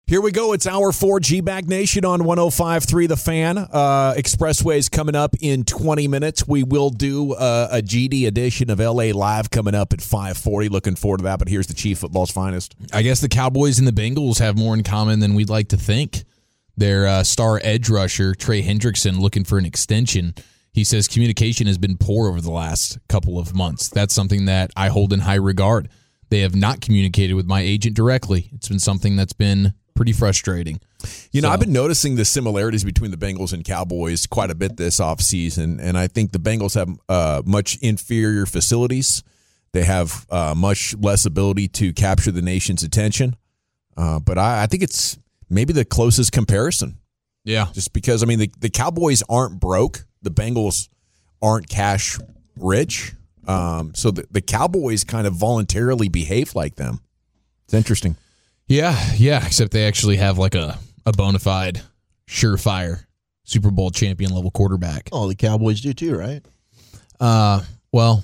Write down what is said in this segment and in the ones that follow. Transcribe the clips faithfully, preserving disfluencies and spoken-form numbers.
Here we go. It's Hour four, G-Bag Nation on one oh five point three The Fan. Uh, Expressway's coming up in twenty minutes. We will do uh, a G D edition of L A Live coming up at five forty. Looking forward to that, but here's the Chief Football's finest. I guess the Cowboys and the Bengals have more in common than we'd like to think. Their uh, star edge rusher, Trey Hendrickson, looking for an extension. He says communication has been poor over the last couple of months. That's something that I hold in high regard. They have not communicated with my agent directly. It's been something that's been pretty frustrating. You know, so, I've been noticing the similarities between the Bengals and Cowboys quite a bit this offseason, and I think the Bengals have uh, much inferior facilities. They have uh, much less ability to capture the nation's attention. Uh, but I, I think it's maybe the closest comparison. Yeah. Just because, I mean, the, the Cowboys aren't broke. The Bengals aren't cash rich. Um, so the, the Cowboys kind of voluntarily behave like them. It's interesting. Yeah, yeah, except they actually have like a, a bona fide, surefire Super Bowl champion level quarterback. Oh, the Cowboys do too, right? Uh, well,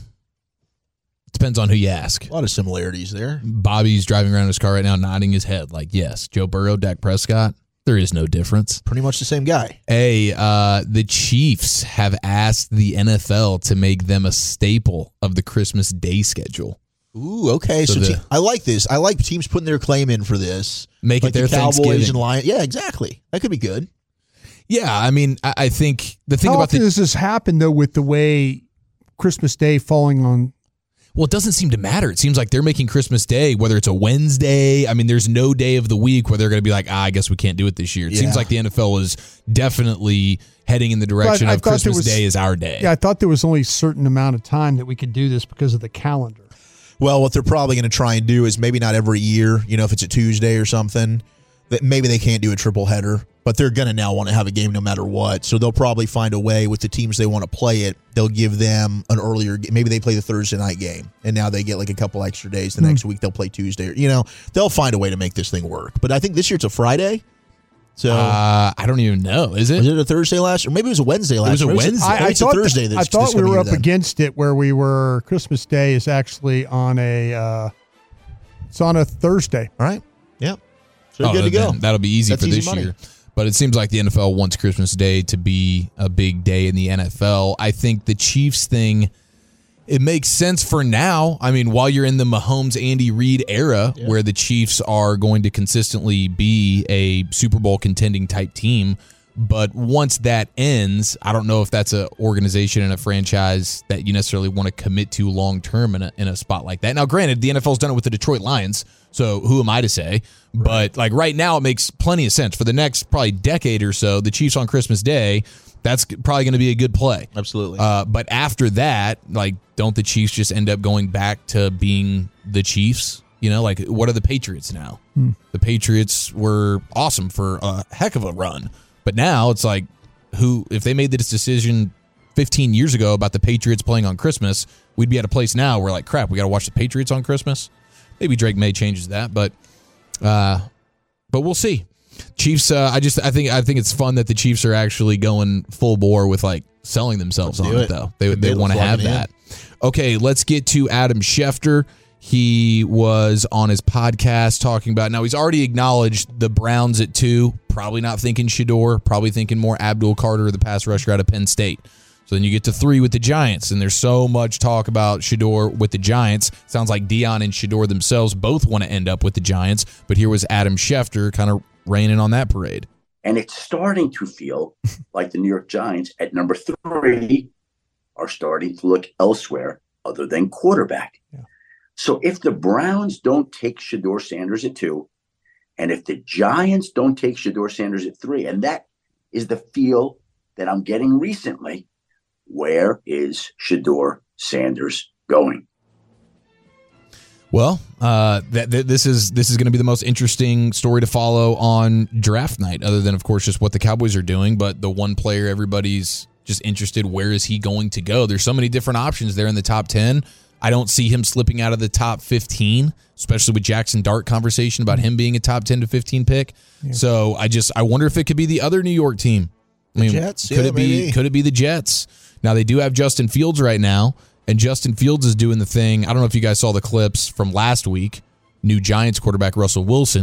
it depends on who you ask. A lot of similarities there. Bobby's driving around his car right now nodding his head like, yes. Joe Burrow, Dak Prescott, there is no difference. Pretty much the same guy. Hey, uh, the Chiefs have asked the N F L to make them a staple of the Christmas Day schedule. Ooh, okay. So, So the, te- I like this. I like teams putting their claim in for this. Make like it their the Cowboys Thanksgiving. and Lions. Yeah, exactly. That could be good. Yeah, I mean, I, I think the thing How about often the does this happen, though, with the way Christmas Day falling on? Well, it doesn't seem to matter. It seems like they're making Christmas Day, whether it's a Wednesday. I mean, there's no day of the week where they're going to be like, ah, I guess we can't do it this year. It Yeah. seems like the N F L is definitely heading in the direction But I of thought there Christmas was- Day is our day. Yeah, I thought there was only a certain amount of time that we could do this because of the calendar. Well, what they're probably going to try and do is maybe not every year, you know, if it's a Tuesday or something, that maybe they can't do a triple header, but they're going to now want to have a game no matter what. So they'll probably find a way with the teams they want to play it. They'll give them an earlier, maybe they play the Thursday night game and now they get like a couple extra days. The Mm. next week they'll play Tuesday. You know, they'll find a way to make this thing work. But I think this year it's a Friday. So Uh, I don't even know. Is it? was it a Thursday last year? Maybe it was a Wednesday last was a year. Maybe Wednesday. maybe I, I it's a thought Thursday. that- That's I thought this we coming were year up then. against it where we were. Christmas Day is actually on a. Uh, it's on a Thursday. All right. Yep. So Oh, good to go. then That'll be easy That's for easy this money. year. But it seems like the N F L wants Christmas Day to be a big day in the N F L. I think the Chiefs thing, it makes sense for now. I mean, while you're in the Mahomes, Andy Reid era, Yeah. where the Chiefs are going to consistently be a Super Bowl contending type team. But once that ends, I don't know if that's an organization and a franchise that you necessarily want to commit to long term in a, in a spot like that. Now, granted, the N F L's done it with the Detroit Lions, so who am I to say? But like right now, it makes plenty of sense. For the next probably decade or so, the Chiefs on Christmas Day, that's probably going to be a good play. Absolutely. Uh, but after that, like, don't the Chiefs just end up going back to being the Chiefs? You know, like, what are the Patriots now? Hmm. The Patriots were awesome for a heck of a run. But now it's like, who, if they made this decision fifteen years ago about the Patriots playing on Christmas, we'd be at a place now where, like, crap, we got to watch the Patriots on Christmas. Maybe Drake May changes that, but uh, but we'll see. Chiefs, uh, I just I think I think it's fun that the Chiefs are actually going full bore with like selling themselves Let's on do it, it. though. They Good they deal. want to Let's have lock it in. that. Okay, let's get to Adam Schefter. He was on his podcast talking about, now he's already acknowledged the Browns at two, probably not thinking Shador, probably thinking more Abdul Carter, the pass rusher out of Penn State. So then you get to three with the Giants, and there's so much talk about Shador with the Giants. Sounds like Dion and Shador themselves both want to end up with the Giants, but here was Adam Schefter kind of raining on that parade. And it's starting to feel like the New York Giants at number three are starting to look elsewhere other than quarterback. Yeah. So if the Browns don't take Shador Sanders at two, and if the Giants don't take Shador Sanders at three, and that is the feel that I'm getting recently, where is Shador Sanders going? Well, uh, that, that this is this is going to be the most interesting story to follow on draft night, other than, of course, just what the Cowboys are doing. But the one player everybody's just interested, where is he going to go? There's so many different options there in the top ten. I don't see him slipping out of the top fifteen, especially with Jackson Dart conversation about him being a top ten to fifteen pick. Yeah. So I just I wonder if it could be the other New York team. I mean, Jets? could Yeah, it be maybe. could it be the Jets? Now they do have Justin Fields right now, and Justin Fields is doing the thing. I don't know if you guys saw the clips from last week. New Giants quarterback Russell Wilson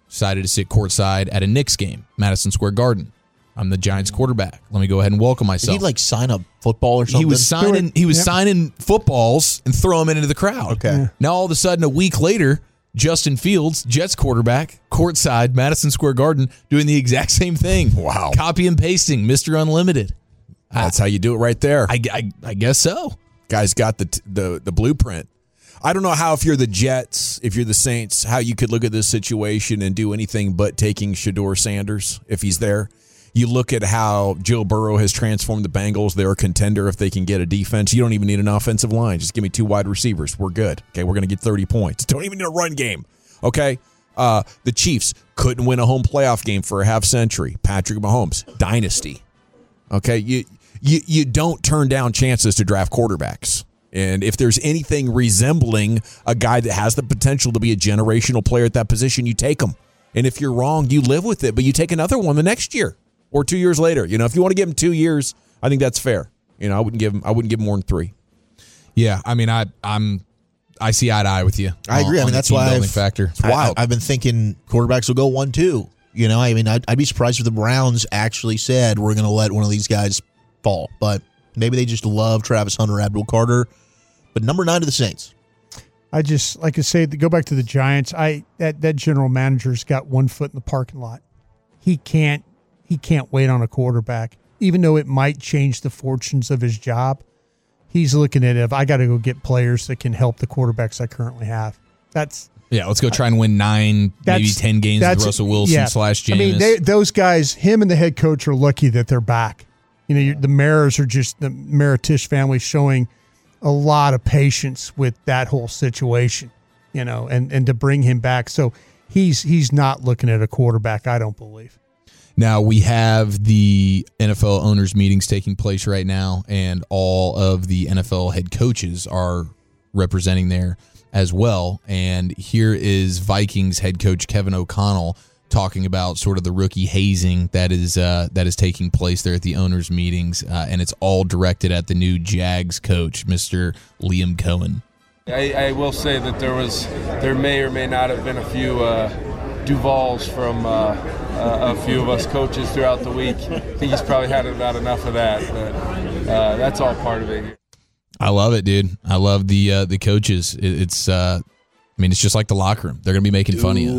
decided to sit courtside at a Knicks game, Madison Square Garden. I'm the Giants quarterback. Let me go ahead and welcome myself. Did he like sign up football or something? He was signing. He was Yep. signing footballs and throw them into the crowd. Okay. Yeah. Now all of a sudden, a week later, Justin Fields, Jets quarterback, courtside, Madison Square Garden, doing the exact same thing. Wow. Copy and pasting, Mister Unlimited. That's how you do it right there. I, I, I guess so. Guy's got the the the blueprint. I don't know how, if you're the Jets, if you're the Saints, how you could look at this situation and do anything but taking Shedeur Sanders if he's there. You look at how Joe Burrow has transformed the Bengals. They're a contender if they can get a defense. You don't even need an offensive line. Just give me two wide receivers. We're good. Okay, we're going to get thirty points. Don't even need a run game. Okay? Uh, the Chiefs couldn't win a home playoff game for a half century. Patrick Mahomes, dynasty. Okay? You, you, you don't turn down chances to draft quarterbacks. And if there's anything resembling a guy that has the potential to be a generational player at that position, you take him. And if you're wrong, you live with it, but you take another one the next year. Or two years later, you know, if you want to give him two years, I think that's fair. You know, I wouldn't give him. I wouldn't give him more than three. Yeah, I mean, I I'm I see eye to eye with you. I agree. on I mean, the that's team why building I've, factor. It's I, wild. I, I've been thinking quarterbacks will go one two. You know, I mean, I'd, I'd be surprised if the Browns actually said we're going to let one of these guys fall, but maybe they just love Travis Hunter, Abdul Carter. But number nine to the Saints. I just like I say, to go back to the Giants. I that that general manager's got one foot in the parking lot. He can't he can't wait on a quarterback, even though it might change the fortunes of his job. He's looking at it. If I got to go get players that can help the quarterbacks I currently have. That's yeah, let's go try and win nine, maybe that's ten games with Russell Wilson yeah. slash Jameis. I mean, they, those guys, him and the head coach are lucky that they're back. You know, you're, the Maras are just the Maratish family showing a lot of patience with that whole situation, you know, and, and to bring him back. So he's he's not looking at a quarterback, I don't believe. Now we have the N F L owners meetings taking place right now, and all of the N F L head coaches are representing there as well. And here is Vikings head coach Kevin O'Connell talking about sort of the rookie hazing that is uh, that is taking place there at the owners' meetings, uh, and it's all directed at the new Jags coach, Mister Liam Cohen. I, I will say that there was, there may or may not have been a few uh, Duvals from uh, uh, a few of us coaches throughout the week. I think he's probably had about enough of that, but uh, that's all part of it. I love it, dude. I love the uh, the coaches. It, it's. Uh, I mean, it's just like the locker room. They're going to be making fun of you.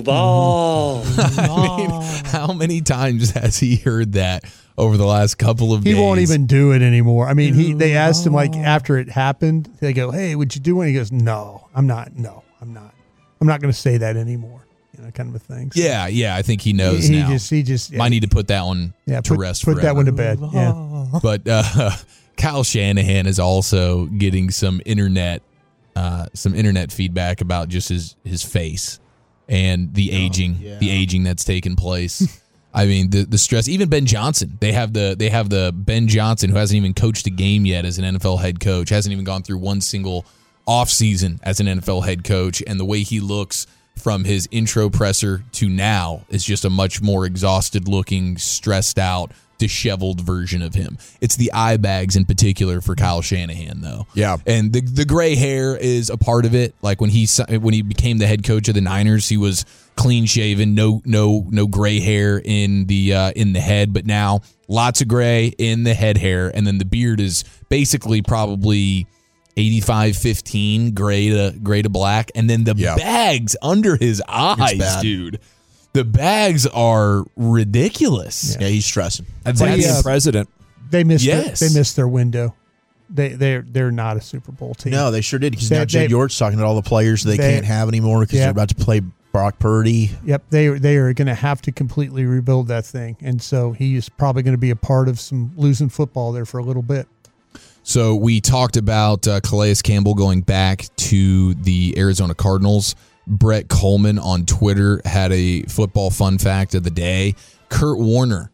I mean, how many times has he heard that over the last couple of He days? won't even do it anymore. I mean, he they asked him, like, after it happened, they go, hey, would you do it? He goes, no, I'm not. No, I'm not. I'm not going to say that anymore. You know, kind of a thing. So Yeah, yeah. I think he knows he now. just, he just, yeah, Might need to put that one yeah, to put, rest Put forever. that one to bed. Yeah. But uh, Kyle Shanahan is also getting some internet, uh, some internet feedback about just his his face and the aging, yeah. the aging that's taken place. I mean, the the stress. Even Ben Johnson, they have the they have the Ben Johnson who hasn't even coached a game yet as an N F L head coach, hasn't even gone through one single offseason as an N F L head coach, and the way he looks from his intro presser to now is just a much more exhausted looking, stressed out, disheveled version of him. It's the eye bags in particular for Kyle Shanahan, though. Yeah. And the the gray hair is a part of it. Like when he when he became the head coach of the Niners, he was clean shaven, no no no gray hair in the uh, in the head, but now lots of gray in the head hair, and then the beard is basically probably eighty-five fifteen gray to gray to black, and then the Yeah. bags under his eyes, bad. dude. The bags are ridiculous. Yeah, he's stressing. That's Well, That's yeah. the president. They missed Yes. their, they missed their window. They they're they're not a Super Bowl team. No, they sure did, because They- now Jed they- York's talking to all the players they, they- can't have anymore because Yeah. they're about to play Brock Purdy. Yep, they they are going to have to completely rebuild that thing, and so he is probably going to be a part of some losing football there for a little bit. So we talked about uh, Calais Campbell going back to the Arizona Cardinals. Brett Coleman on Twitter had a football fun fact of the day. Kurt Warner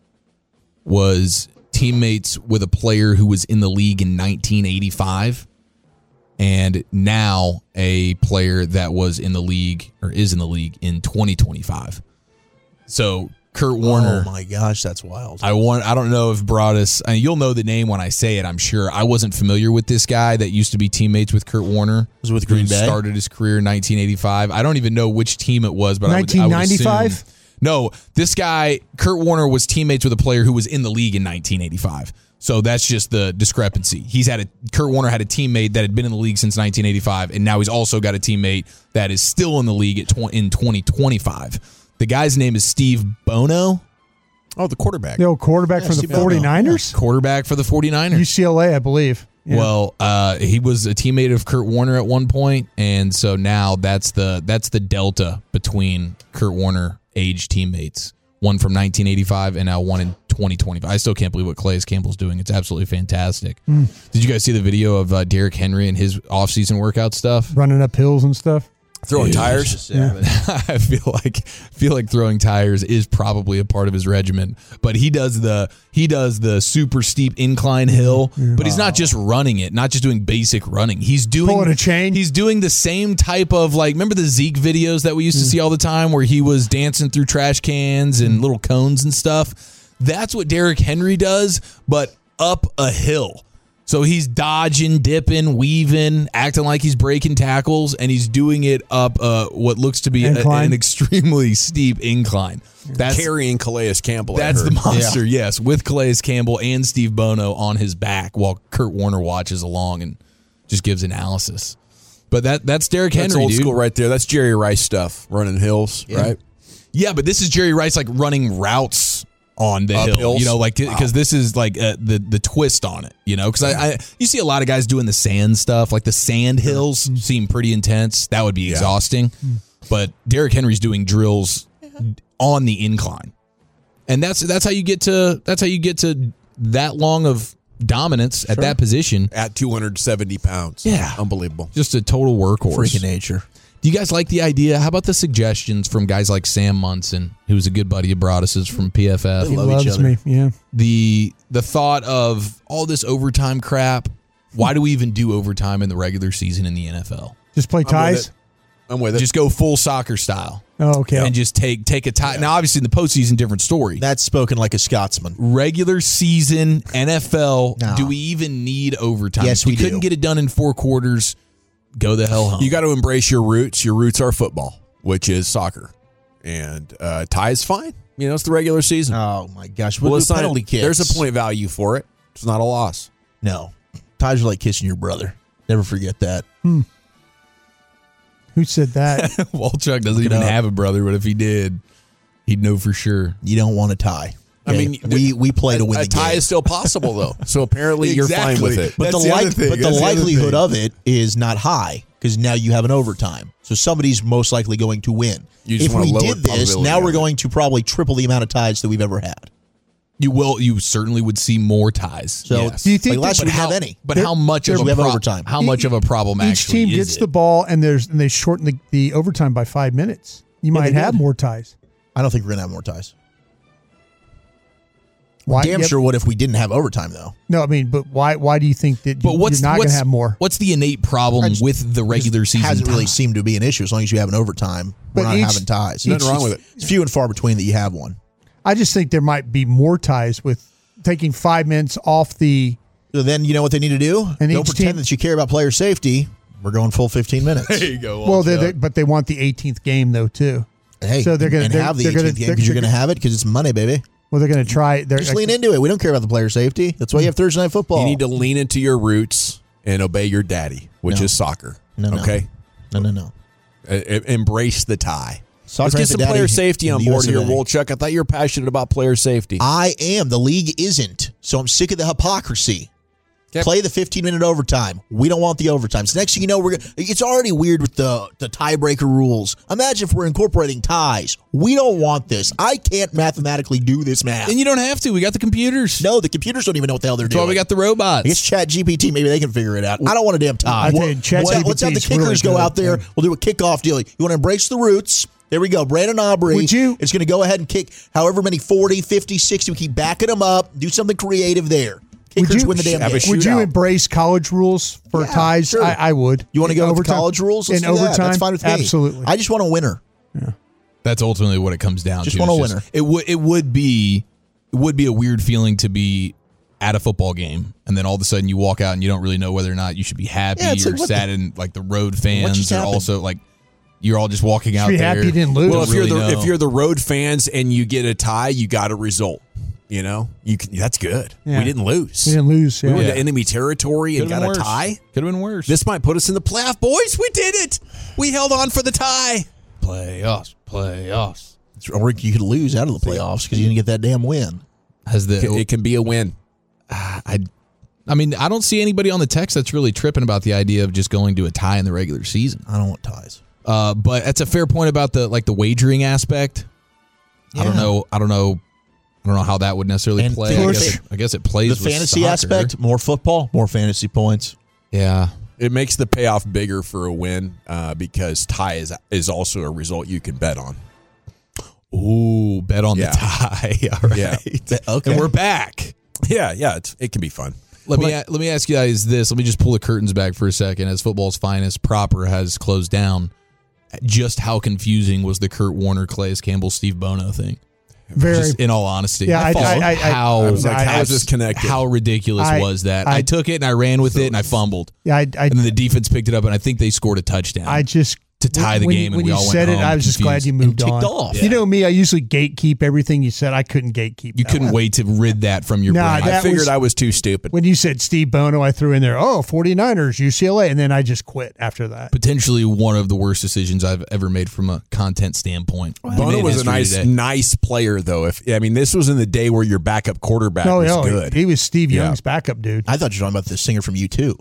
was teammates with a player who was in the league in nineteen eighty-five, and now a player that was in the league or is in the league in twenty twenty-five. So Kurt Warner. Oh my gosh, that's wild. I want. I don't know if Broadus. I mean, you'll know the name when I say it. I'm sure. I wasn't familiar with this guy that used to be teammates with Kurt Warner. Was with who Green Bay? Started his career in nineteen eighty-five. I don't even know which team it was, but nineteen ninety-five? I would, I would assume No, this guy, Kurt Warner, was teammates with a player who was in the league in nineteen eighty-five. So that's just the discrepancy. He's had a Kurt Warner had a teammate that had been in the league since nineteen eighty-five, and now he's also got a teammate that is still in the league at tw- in twenty twenty-five. The guy's name is Steve Bono. Oh, the quarterback. The old quarterback Yeah, for the Steve Bono. 49ers? Quarterback for the 49ers. U C L A, I believe. Yeah. Well, uh, he was a teammate of Kurt Warner at one point, and so now that's the that's the delta between Kurt Warner age teammates. One from nineteen eighty-five and now one in twenty twenty-five. I still can't believe what Calais Campbell's doing. It's absolutely fantastic. Mm. Did you guys see the video of uh, Derrick Henry and his offseason workout stuff? Running up hills and stuff. Throwing tires. I feel like feel like throwing tires is probably a part of his regimen, but he does the he does the super steep incline hill, but he's not just running it, not just doing basic running. He's doing Pulling a chain? He's doing the same type of, like, remember the Zeke videos that we used to see all the time where he was dancing through trash cans and little cones and stuff? That's what Derrick Henry does, but up a hill. So he's dodging, dipping, weaving, acting like he's breaking tackles, and he's doing it up uh, what looks to be a, an extremely steep incline. That's carrying Calais Campbell. That's the monster, yeah. Yes, with Calais Campbell and Steve Bono on his back while Kurt Warner watches along and just gives analysis. But that that's Derrick Henry, That's old dude. school right there. That's Jerry Rice stuff, running hills, Yeah. right? Yeah, but this is Jerry Rice, like, running routes on the Up hill, hills? you know, like, because Wow. this is like uh, the the twist on it, you know, because I, I you see a lot of guys doing the sand stuff, like the sand hills Mm-hmm. seem pretty intense. That would be exhausting, but Derrick Henry's doing drills on the incline, and that's that's how you get to that's how you get to that long of dominance at that position. At two hundred seventy pounds. Yeah. Unbelievable. Just a total workhorse. Freaking nature. Do you guys like the idea? How about the suggestions from guys like Sam Munson, who's a good buddy of Broadus's from P F F? They He love each loves other. me. Yeah. the the thought of all this overtime crap. Why do we even do overtime in the regular season in the N F L? Just play I'm with ties? it. I'm with it. Just go full soccer style Oh, okay. and just take take a tie. Now, obviously, in the postseason, different story. That's spoken like a Scotsman. Regular season N F L. No. Do we even need overtime? Yes, if you we couldn't do. get it done in four quarters, go the hell home. You got to embrace your roots. Your roots are football, which is soccer. And uh, tie is fine. You know, it's the regular season. Oh, my gosh. Well, Well, it's not- penalty kicks. There's a point value for it. It's not a loss. No. Ties are like kissing your brother. Never forget that. Who said that? Walchuk doesn't Look it even up. have a brother, but if he did, he'd know for sure. You don't want a tie. I Okay? mean, we we play to a, win a the tie game. is still possible, though. So apparently you're fine with it. But That's the, the other like, thing. but the That's the other likelihood thing. of it is not high because now you have an overtime. So somebody's most likely going to win. You just if want a we lower did this, probability now of we're it. going to probably triple the amount of ties that we've ever had. You will. You certainly would see more ties. So yes. Do you think like last that- year we how, didn't have any. But There- how much of there- a we have pro- overtime. How much of a problem Each actually team is gets it? the ball, and there's and they shorten the, the overtime by five minutes. You might they have did. more ties. I don't think we're going to have more ties. Why? Damn yep. sure would if we didn't have overtime, though. No, I mean, but why? Why do you think that But you, what's you're not going what's, to have more? What's the innate problem I just- with the regular Just season? hasn't really tie? seemed to be an issue as long as you have an overtime. But we're not each- having ties. Nothing wrong with it. It's few and far between that you have one. I just think there might be more ties with taking five minutes off the. So then you know what they need to do? And Don't each pretend team- that you care about player safety. We're going full fifteen minutes. There you go. Well, they they but they want the eighteenth game though too. Hey, So they're gonna- and they're- have the they're gonna- eighteenth game they're- because you're they're going to have it because it's money, baby. Well, they're going to try. They're Just lean into it. We don't care about the player safety. That's why you have Thursday night football. You need to lean into your roots and obey your daddy, which No. is soccer. No, no. Okay? no, no, no. E- e- embrace the tie. Soccer Let's get has some the daddy player in safety the on U board S here, of A. Wolchuk. I thought you were passionate about player safety. I am. The league isn't. So I'm sick of the hypocrisy. Yep. Play the fifteen-minute overtime. We don't want the overtimes. Next thing you know, we're gonna, it's already weird with the, the tiebreaker rules. Imagine if we're incorporating ties. We don't want this. I can't mathematically do this math. And you don't have to. We got the computers. No, the computers don't even know what the hell they're That's doing. why we got the robots. I guess Chat G P T, maybe they can figure it out. I don't want a damn tie. I tell you, Chat let's, have, let's have the G P T is kickers really go good, out there. yeah. We'll do a kickoff deal. You want to embrace the roots. There we go. Brandon Aubrey Would you- is going to go ahead and kick however many forty, fifty, sixty. We keep backing them up. Do something creative there. Kickers you- win the damn have a game. Would you shootout. embrace college rules for Yeah, ties? sure. I, I would. You want to In go with the overtime? college rules? Let's in do that. overtime? That's fine with me. Absolutely. I just want a winner. That's ultimately what it comes down Just to. want a It's winner. It would it would be it would be a weird feeling to be at a football game and then all of a sudden you walk out and you don't really know whether or not you should be happy Yeah, it's or like, what sad the- and like the road fans just are happened? also like you're all just walking out be there. happy you didn't lose. Well, if really you're the know. if you're the road fans and you get a tie, you got a result. You know, you can, that's good. Yeah. We didn't lose. We didn't lose. We Yeah. went Yeah. to enemy territory and Could've got been a worse. tie. Could have been worse. This might put us in the playoff, boys. We did it. We held on for the tie. playoffs, playoffs. Or you could lose out of the playoffs because you didn't get that damn win. Has the It can be a win. I, I mean, I don't see anybody on the text that's really tripping about the idea of just going to a tie in the regular season. I don't want ties. Uh, but that's a fair point about the like the wagering aspect. I don't Yeah. know. I don't know. I don't know how that would necessarily And play. of I course, guess, it, I guess it plays The with fantasy soccer. aspect, more football, more fantasy points. Yeah. It makes the payoff bigger for a win uh, because tie is is also a result you can bet on. Ooh, bet on Yeah. the tie. All right. Yeah. Okay. And we're back. Yeah, yeah, it's, it can be fun. Let me a- let me ask you guys this. Let me just pull the curtains back for a second. As football's finest proper has closed down, just how confusing was the Kurt Warner, Calais Campbell, Steve Bono thing? Very. Just in all honesty, Yeah, I- I- I- how I was like, I- how is this connected? how ridiculous I- was that? I, I- took it and I ran with it and I fumbled, yeah, I, I, and then the defense picked it up and I think they scored a touchdown. I just to tie the when game You, and when we you all went said it, home I was just glad confused. you moved And on. ticked off. You know me, I usually gatekeep everything you said. I couldn't gatekeep. you that couldn't one. wait to rid that from your Nah, brain. that I figured was- I was too stupid. When you said Steve Bono, I threw in there, oh, 49ers, U C L A, and then I just quit after that. Potentially one of the worst decisions I've ever made from a content standpoint. We Bono made was a history nice, today. nice player, though. If I mean, this was in the day where your backup quarterback No, was no, good. he was Steve Yeah. Young's backup dude. I thought you were talking about the singer from U two.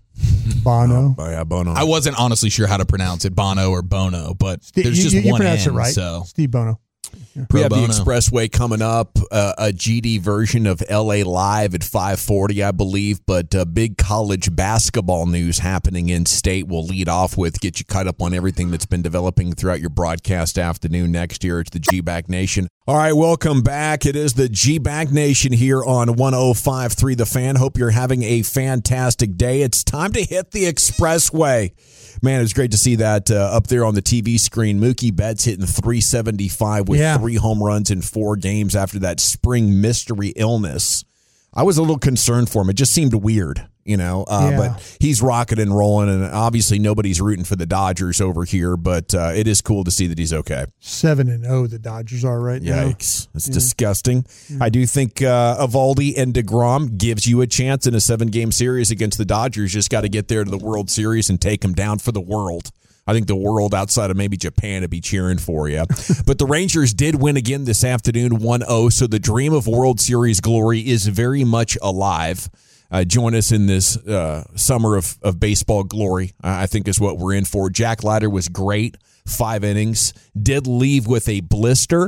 Bono. oh yeah, Bono. I wasn't honestly sure how to pronounce it, Bono or Bono, but there's you, just you, you one pronounce N, it right. So Steve Bono. we Pro have the bono. Expressway coming up, uh, a G D version of L A Live at five forty, I believe. But uh, big college basketball news happening in state. We'll lead off with get you caught up on everything that's been developing throughout your broadcast afternoon next year. It's the G-Back Nation. All right, welcome back. It is the G-Back Nation here on one oh five point three The Fan. Hope you're having a fantastic day. It's time to hit the Expressway. Man, it was great to see that uh, up there on the T V screen. Mookie Betts hitting three seventy-five with Yeah. three home runs in four games after that spring mystery illness. I was a little concerned for him. It just seemed weird, you know, uh, Yeah. but he's rocking and rolling, and obviously nobody's rooting for the Dodgers over here, but uh, it is cool to see that he's okay. Seven and oh, the Dodgers are right now. Yikes. It's disgusting. I do think uh, Evaldi and DeGrom gives you a chance in a seven-game series against the Dodgers. Just got to get there to the World Series and take them down for the world. I think the world outside of maybe Japan would be cheering for you. But the Rangers did win again this afternoon, one oh, so the dream of World Series glory is very much alive. Uh, join us in this uh, summer of, of baseball glory, uh, I think is what we're in for. Jack Leiter was great, five innings, did leave with a blister.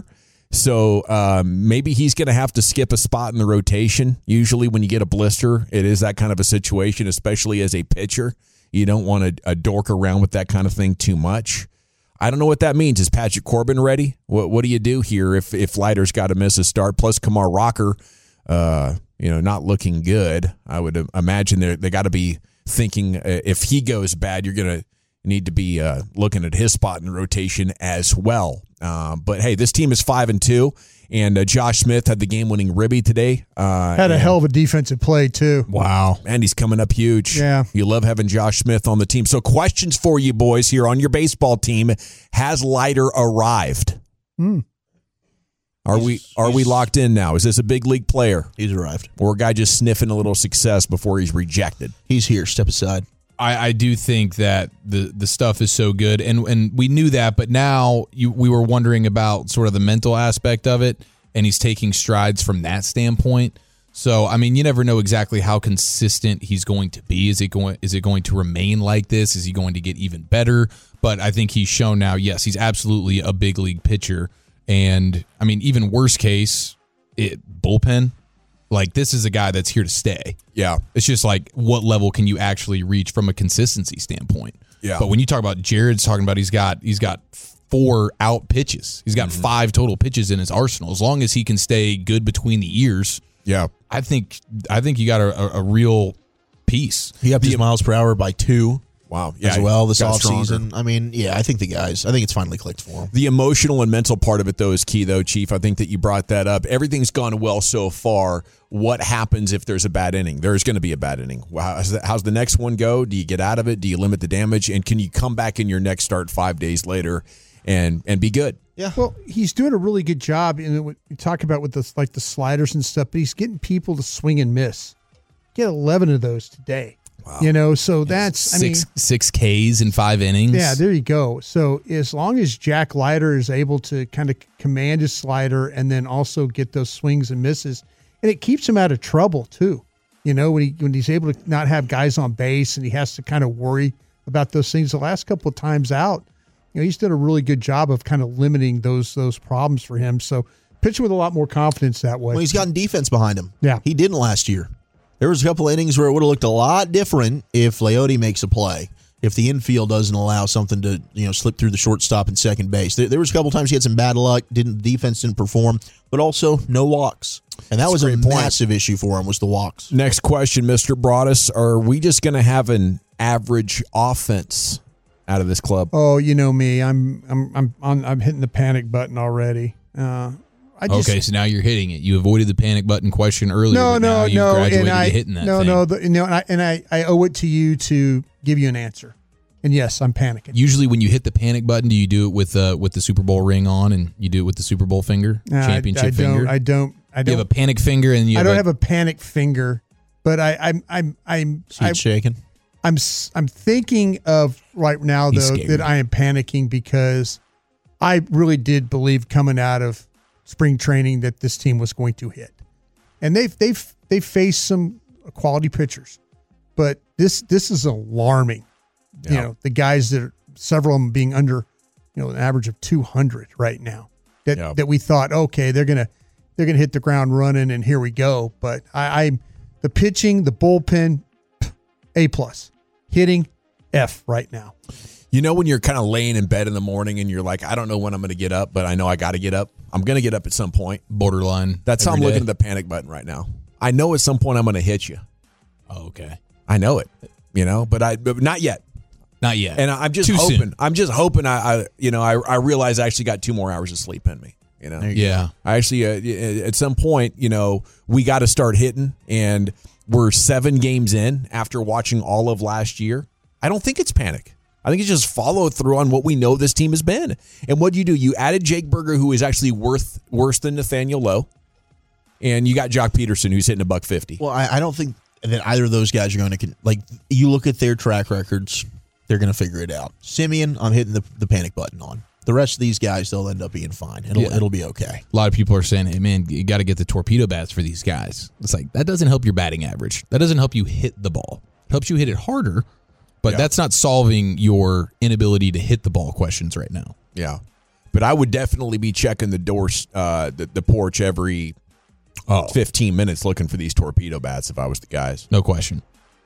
So um, maybe he's going to have to skip a spot in the rotation. Usually when you get a blister, it is that kind of a situation, especially as a pitcher. You don't want to uh, dork around with that kind of thing too much. I don't know what that means. Is Patrick Corbin ready? What What do you do here if if Leiter's got to miss a start? Plus Kamar Rocker, uh, you know, not looking good. I would imagine they they got to be thinking uh, if he goes bad, you're going to need to be uh, looking at his spot in the rotation as well. Uh, but hey, this team is five and two, and uh, Josh Smith had the game-winning ribby today. Uh, Had a and- hell of a defensive play, too. Wow. And he's coming up huge. Yeah. You love having Josh Smith on the team. So questions for you boys here on your baseball team. Has Leiter arrived? Hmm. Are we are we locked in now? Is this a big league player? He's arrived. Or a guy just sniffing a little success before he's rejected? He's here. Step aside. I, I do think that the the stuff is so good, and and we knew that, but now you, we were wondering about sort of the mental aspect of it, and he's taking strides from that standpoint. So I mean, you never know exactly how consistent he's going to be. Is it going is it going to remain like this? Is he going to get even better? But I think he's shown now, yes, he's absolutely a big league pitcher, and I mean, even worst case, it bullpen. Like, this is a guy that's here to stay. Yeah. It's just like, what level can you actually reach from a consistency standpoint? Yeah. But when you talk about Jared's talking about he's got he's got four out pitches. He's got mm-hmm. five total pitches in his arsenal. As long as he can stay good between the ears, Yeah. I think I think you got a, a, a real piece. He upped his miles per hour by two Wow. Yeah, as well this got offseason. stronger. I mean, yeah, I think the guys, I think it's finally clicked for them. The emotional and mental part of it, though, is key, though, Chief. I think that you brought that up. Everything's gone well so far. What happens if there's a bad inning? There's going to be a bad inning. How's the, how's the next one go? Do you get out of it? Do you limit the damage? And can you come back in your next start five days later and and be good? Yeah. Well, he's doing a really good job in what you talk about with the like the sliders and stuff, but he's getting people to swing and miss. Get eleven of those today. Wow. You know, so that's I six mean, six Ks in five innings. Yeah, there you go. So as long as Jack Leiter is able to kind of command his slider and then also get those swings and misses, and it keeps him out of trouble too. You know, when he when he's able to not have guys on base and he has to kind of worry about those things. The last couple of times out, you know, he's done a really good job of kind of limiting those those problems for him. So pitching with a lot more confidence that way. Well, he's gotten defense behind him. Yeah. He didn't last year. There was a couple of innings where it would have looked a lot different if Leote makes a play, if the infield doesn't allow something to, you know, slip through the shortstop and second base. There, there was a couple of times he had some bad luck, didn't defense didn't perform, but also no walks. And that That's was a a great point. massive issue for him was the walks. Next question, Mister Broadus. Are we just going to have an average offense out of this club? Oh, you know me. I'm I'm I'm on, I'm hitting the panic button already. Uh, I just, Okay, so now you're hitting it. You avoided the panic button question earlier. No, but now no, you've no. graduated And I to hitting that no, thing. no, the, you know, and I, and I I owe it to you to give you an answer. And yes, I'm panicking. Usually, when you hit the panic button, do you do it with uh, with the Super Bowl ring on, and you do it with the Super Bowl finger, Uh, I- championship I, finger? don't. I don't. I you don't. have a panic finger, and you I have don't a, have a panic finger, but I, I'm I'm I'm See I, it shaking. I'm s- I'm thinking of right now He's though scared. that I am panicking because I really did believe coming out of spring training that this team was going to hit, and they've they've they've faced some quality pitchers, but this this is alarming. You Yeah. know, the guys that are, several of them being under, you know, an average of two hundred right now. That Yeah. that we thought, okay, they're gonna they're gonna hit the ground running, and here we go. But I, I'm the pitching, the bullpen, A plus, hitting, F right now. You know when you're kind of laying in bed in the morning and you're like, I don't know when I'm going to get up, but I know I got to get up. I'm going to get up at some point. borderline. That's how I'm every looking day. at the panic button right now. I know at some point I'm going to hit you. Oh, okay, I know it, you know, but I but not yet. not yet. And I'm just Too hoping. soon. I'm just hoping. I, I you know, I, I realize I actually got two more hours of sleep in me. You know, Yeah. I actually uh, at some point, you know, we got to start hitting, and we're seven games in after watching all of last year. I don't think it's panic. I think it's just follow through on what we know this team has been. And what do you do? You added Jake Berger, who is actually worth worse than Nathaniel Lowe, and you got Jock Peterson, who's hitting a buck fifty. Well, I, I don't think that either of those guys are going to, like, you look at their track records, they're going to figure it out. Simeon, I'm hitting the, the panic button on. The rest of these guys, they'll end up being fine. It'll Yeah. it'll be okay. A lot of people are saying, hey, man, you got to get the torpedo bats for these guys. It's like, that doesn't help your batting average. That doesn't help you hit the ball. It helps you hit it harder, but Yeah. that's not solving your inability to hit the ball questions right now. Yeah, but I would definitely be checking the doors, uh, the, the porch every Oh. fifteen minutes, looking for these torpedo bats. If I was the guys, No question.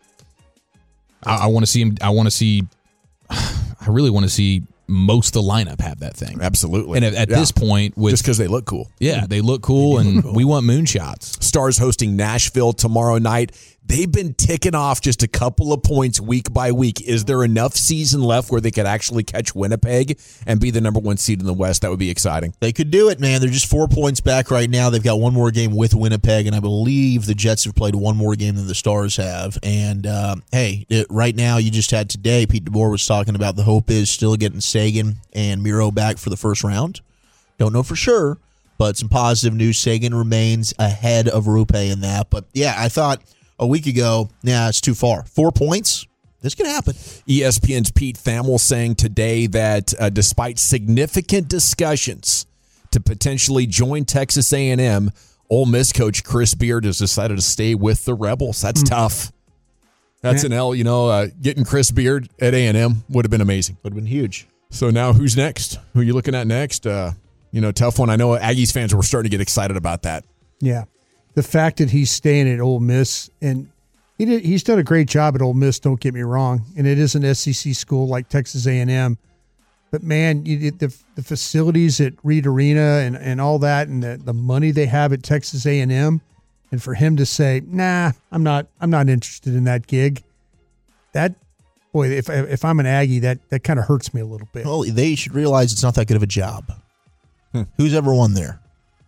I, I want to see him. I want to see, I really want to see most of the lineup have that thing. absolutely. And at, at Yeah. this point, with just because they look cool. yeah, they look cool, and we want moonshots. Stars hosting Nashville tomorrow night. They've been ticking off just a couple of points week by week. Is there enough season left where they could actually catch Winnipeg and be the number one seed in the West? That would be exciting. They could do it, man. They're just four points back right now. They've got one more game with Winnipeg, and I believe the Jets have played one more game than the Stars have. And, uh, hey, it, right now you just had today, Pete DeBoer was talking about the hope is still getting Sagan and Miro back for the first round. Don't know for sure, but some positive news. Sagan remains ahead of Rupe in that. But, yeah, I thought a week ago, yeah, it's too far. Four points? This could happen. E S P N's Pete Thamel saying today that uh, despite significant discussions to potentially join Texas A and M, Ole Miss coach Chris Beard has decided to stay with the Rebels. That's tough. That's Yeah. an L. You know, uh, getting Chris Beard at A and M would have been amazing. Would have been huge. So now who's next? Who are you looking at next? Uh, you know, tough one. I know Aggies fans were starting to get excited about that. Yeah, the fact that he's staying at Ole Miss, and he did, he's done a great job at Ole Miss. Don't get me wrong, and it is an S E C school like Texas A and M. But man, you, the the facilities at Reed Arena and, and all that, and the, the money they have at Texas A and M, and for him to say, "Nah, I'm not, I'm not interested in that gig," that boy, if if I'm an Aggie, that that kind of hurts me a little bit. Well, they should realize it's not that good of a job. Hmm. Who's ever won there?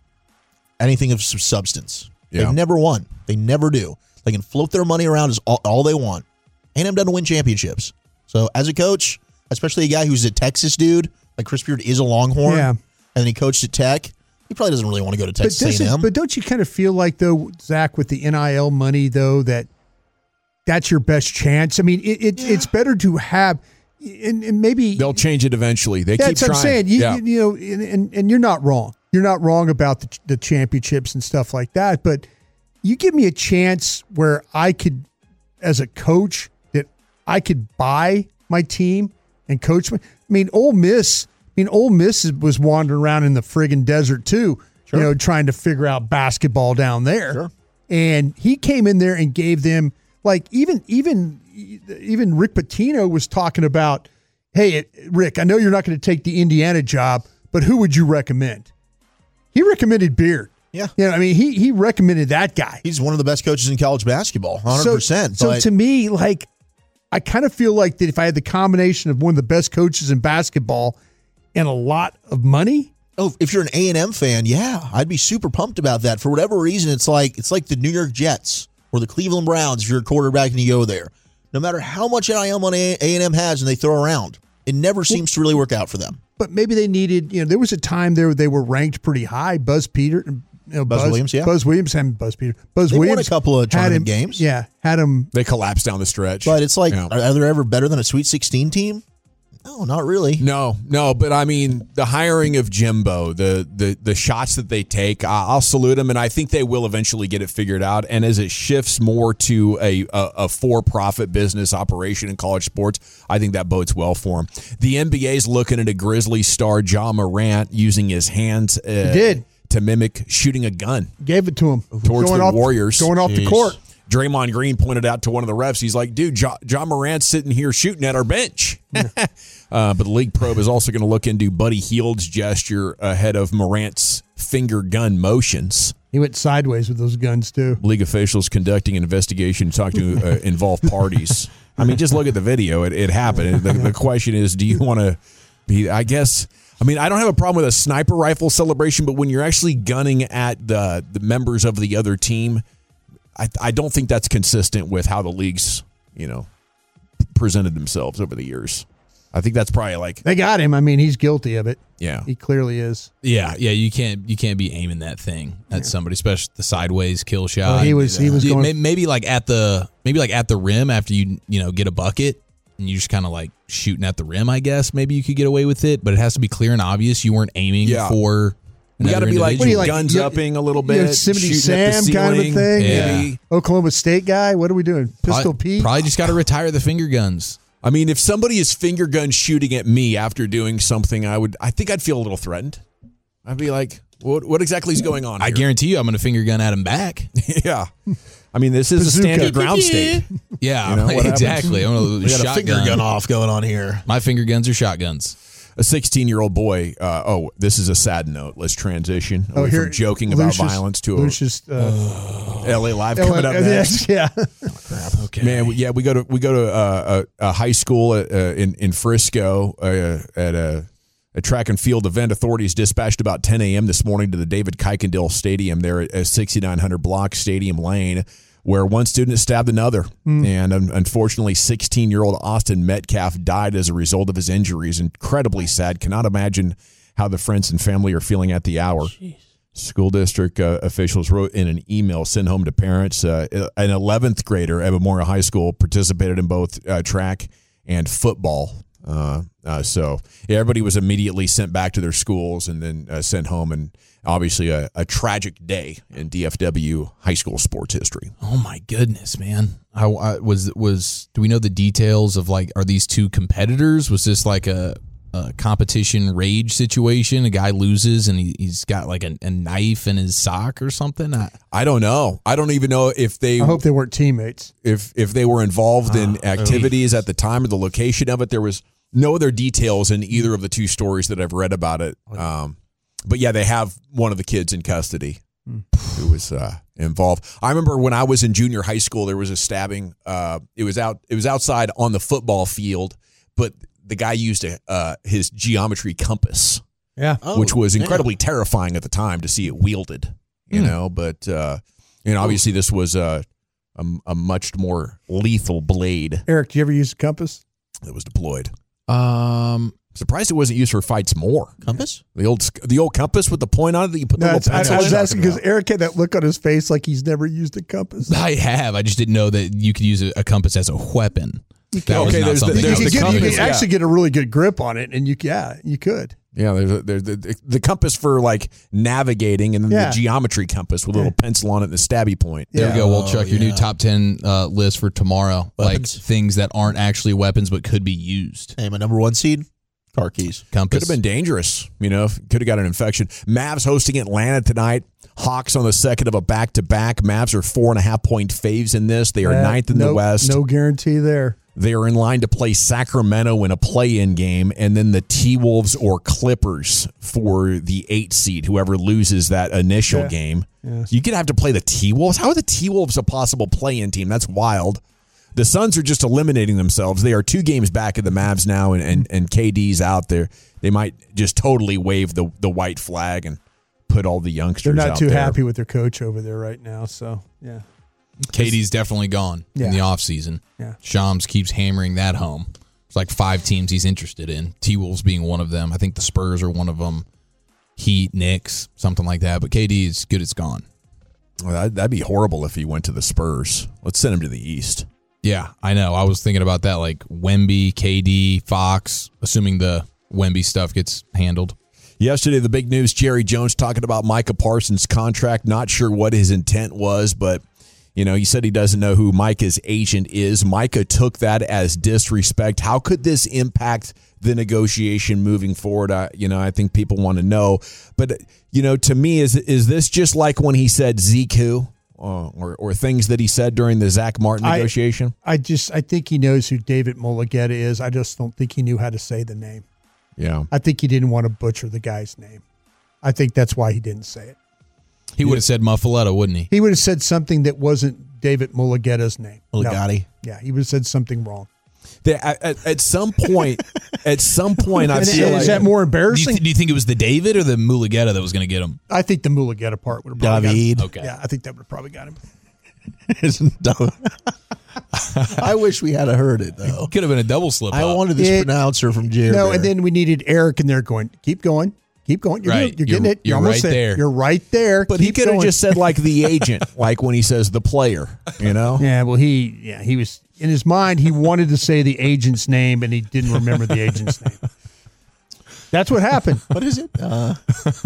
Anything of some substance. Yeah. They've never won. They never do. They can float their money around as all, all they want. A and M doesn't win championships. So as a coach, especially a guy who's a Texas dude, like Chris Beard is a Longhorn, Yeah. and then he coached at Tech, he probably doesn't really want to go to Texas But, A and doesn't- M. but don't you kind of feel like, though, Zach, with the N I L money, though, that that's your best chance? I mean, it, it, it's better to have, and, and maybe They'll change it eventually. They that's keep what I'm trying. saying. You, yeah. you, you know, and, and, and you're not wrong. You're not wrong about the, the championships and stuff like that. But you give me a chance where I could, as a coach, that I could buy my team and coach. I mean, Ole Miss. I mean, Ole Miss was wandering around in the friggin' desert too. Sure. You know, trying to figure out basketball down there. Sure. And he came in there and gave them, like, even even even Rick Pitino was talking about, hey, Rick, I know you're not going to take the Indiana job, but who would you recommend? He recommended Beard. Yeah. You know, I mean, he he recommended that guy. He's one of the best coaches in college basketball, one hundred percent. So, but so to me, like, I kind of feel like that if I had the combination of one of the best coaches in basketball and a lot of money. Oh, if you're an A and M fan, yeah, I'd be super pumped about that. For whatever reason, it's like it's like the New York Jets or the Cleveland Browns. If you're a quarterback and you go there, no matter how much N I L money A and M has and they throw around, it never seems to really work out for them. But maybe they needed, you know, there was a time there they were ranked pretty high. Buzz Peter, you know, Buzz Williams, yeah. Buzz Williams, and Buzz Peter, Buzz They won Williams a couple of had tournament him- games. Yeah, had him. They collapse down the stretch. But it's like, Yeah. are, are they ever better than a Sweet sixteen team? No, not really. No, no, but I mean the hiring of Jimbo, the the the shots that they take, I- I'll salute them, and I think they will eventually get it figured out. And as it shifts more to a a, a for-profit business operation in college sports, I think that bodes well for them. The N B A is looking at a Grizzlies star, Ja Morant, using his hands uh, did. to mimic shooting a gun Gave it to him towards Going the off, Warriors. going off the Jeez. court. Draymond Green pointed out to one of the refs, he's like, dude, Ja, Ja Morant's sitting here shooting at our bench. uh, but the league probe is also going to look into Buddy Hield's gesture ahead of Morant's finger gun motions. He went sideways with those guns too. League officials conducting an investigation talking to uh, involved parties. I mean, just look at the video. It, it happened. The, the question is, do you want to be, I guess, I mean, I don't have a problem with a sniper rifle celebration, but when you're actually gunning at the, the members of the other team, I, I don't think that's consistent with how the leagues, you know, presented themselves over the years. I think that's probably like, They got him. I mean, he's guilty of it. yeah. He clearly is. Yeah, yeah, you can't you can't be aiming that thing at somebody, especially the sideways kill shot. Well, he was- he was Yeah, going- may- maybe like at the maybe like at the rim after you you know get a bucket and you just kind of like shooting at the rim. I guess maybe you could get away with it, but it has to be clear and obvious you weren't aiming Yeah. for. We got to be like, What do you like, guns you- upping a little You bit, know, Yosemite shooting at the Sam kind of a ceiling, thing. Yeah. maybe. Oklahoma State guy. What are we doing? Pistol Probably, Pete. probably just got to retire the finger guns. I mean, if somebody is finger gun shooting at me after doing something, I would, I think I'd feel a little threatened. I'd be like, what, what exactly is going on I here? guarantee you, I'm going to finger gun at him back. yeah. I mean, this is a Bazooka. standard ground state. Yeah, You know, what happens? exactly. I'm going We to got a finger shotgun. gun off going on here. My finger guns are shotguns. A sixteen-year-old boy. Uh, oh, this is a sad note. Let's transition away Oh, here, from joking about Lucius- violence to Lucius, uh, a L A Live coming up L- next. Yeah. Okay, Man, we, yeah, we go to we go to uh, a, a high school at, uh, in in Frisco uh, at a, a track and field event. Authorities dispatched about ten a.m. this morning to the David Kuykendall Stadium there at, at sixty-nine hundred Block Stadium Lane, where one student stabbed another, Mm. and um, unfortunately, sixteen-year-old Austin Metcalf died as a result of his injuries. Incredibly sad. Cannot imagine how the friends and family are feeling at the hour. Jeez. School district uh, officials wrote in an email sent home to parents. Uh, an eleventh grader at Memorial High School participated in both uh, track and football. Uh, uh, so yeah, everybody was immediately sent back to their schools and then uh, sent home. And obviously a, a tragic day in D F W high school sports history. Oh my goodness, man! I, I was was. Do we know the details of like? Are these two competitors? Was this like a, a competition rage situation? A guy loses and he, he's got like a, a knife in his sock or something. I, I don't know. I don't even know if they I hope they weren't teammates. if if they were involved in Oh, activities at the time or the location of it. There was no other details in either of the two stories that I've read about it. Um, but yeah, they have one of the kids in custody. who was uh, involved. I remember when I was in junior high school, there was a stabbing. Uh, it was out. It was outside on the football field, but the guy used a, uh, his geometry compass, Yeah. Oh, which was yeah. incredibly terrifying at the time to see it wielded. You Hmm. know, but uh, you know, obviously this was a, a a much more lethal blade Eric, do you ever use a compass? that was deployed. Um, Surprised it wasn't used for fights more. Compass? The old sc- the old compass with the point on it that you put the No, little it's, I, pencil I was in. asking because Eric had that look on his face like he's never used a compass. I have. I just didn't know that you could use a, a compass as a weapon. That was Okay, not there's the- something there's I you was the could, get, you compass, could yeah. actually get a really good grip on it, and you yeah, you could. Yeah, there's, a, there's the, the compass for like navigating, and then Yeah. the geometry compass with a little pencil on it and a stabby point. There we go. Well, Oh, Chuck, your new yeah. top ten uh, list for tomorrow, Weapons. like things that aren't actually weapons but could be used. Hey, my number one seed, car keys. Compass. Could have been dangerous, you know. Could have got an infection. Mavs hosting Atlanta tonight. Hawks on the second of a back-to-back. Mavs are four and a half point faves in this. They are Yeah, ninth in no, the West. No guarantee there. They are in line to play Sacramento in a play-in game, and then the T-Wolves or Clippers for the eight seed, whoever loses that initial Yeah. game. Yeah. You could have to play the T-Wolves. How are the T-Wolves a possible play-in team? That's wild. The Suns are just eliminating themselves. They are two games back of the Mavs now, and, and, and K D's out there. They might just totally wave the, the white flag and put all the youngsters They're not out too there. happy with their coach over there right now. So yeah, Katie's definitely gone Yeah. in the offseason. Yeah. Shams keeps hammering that home. It's like five teams he's interested in. T-Wolves being one of them. I think the Spurs are one of them. Heat, Knicks, something like that. But K D is good as gone. Well, that'd, that'd be horrible if he went to the Spurs. Let's send him to the East. Yeah, I know. I was thinking about that, like Wemby, K D, Fox, assuming the Wemby stuff gets handled. Yesterday, the big news, Jerry Jones talking about Micah Parsons' contract. Not sure what his intent was, but, you know, he said he doesn't know who Micah's agent is. Micah took that as disrespect. How could this impact the negotiation moving forward? I, you know, I think people want to know. But, you know, to me, is is this just like when he said Zeke who? Uh, or, or things that he said during the Zach Martin I- negotiation? I just I think he knows who David Mulugeta is. I just don't think he knew how to say the name. Yeah. I think he didn't want to butcher the guy's name. I think that's why he didn't say it. He would have said Muffaletta, wouldn't he? He would have said something that wasn't David Mulugeta's name. No. Mulugatti. Yeah, he would have said something wrong. They, at, at- at some point, at some point, I And feel is like that more Do you, embarrassing? th- do you think it was the David or the Mulugeta that was going to get him? I think the Mulugeta part would have probably David. got him. Okay. Yeah, I think that would have probably got him. I wish we had heard it, though. Could have been a double slip I up. wanted this It- pronouncer from Jerry. No, and then we needed Eric in there going, keep going, keep going. You're, Right. doing- you're getting You're- it. You're, you're almost right there. You're right there. But he Keep could have going. just said like the agent, like when he says the player, you know? Yeah, well, he yeah he was in his mind. He wanted to say the agent's name, and he didn't remember the agent's name. That's what happened. What is it? Uh,